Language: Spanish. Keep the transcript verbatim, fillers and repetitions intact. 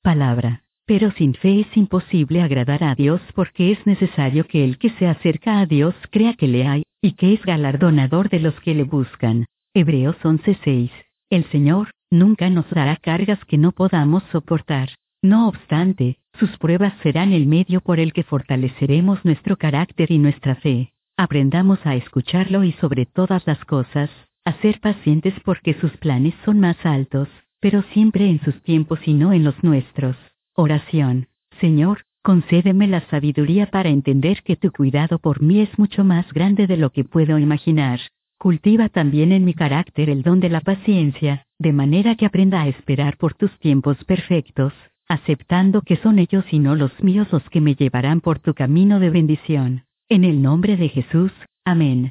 Palabra. Pero sin fe es imposible agradar a Dios porque es necesario que el que se acerca a Dios crea que le hay, y que es galardonador de los que le buscan. Hebreos once seis. El Señor nunca nos dará cargas que no podamos soportar. No obstante, sus pruebas serán el medio por el que fortaleceremos nuestro carácter y nuestra fe. Aprendamos a escucharlo y sobre todas las cosas, a ser pacientes porque sus planes son más altos, pero siempre en sus tiempos y no en los nuestros. Oración. Señor, concédeme la sabiduría para entender que tu cuidado por mí es mucho más grande de lo que puedo imaginar. Cultiva también en mi carácter el don de la paciencia, de manera que aprenda a esperar por tus tiempos perfectos, aceptando que son ellos y no los míos los que me llevarán por tu camino de bendición. En el nombre de Jesús, amén.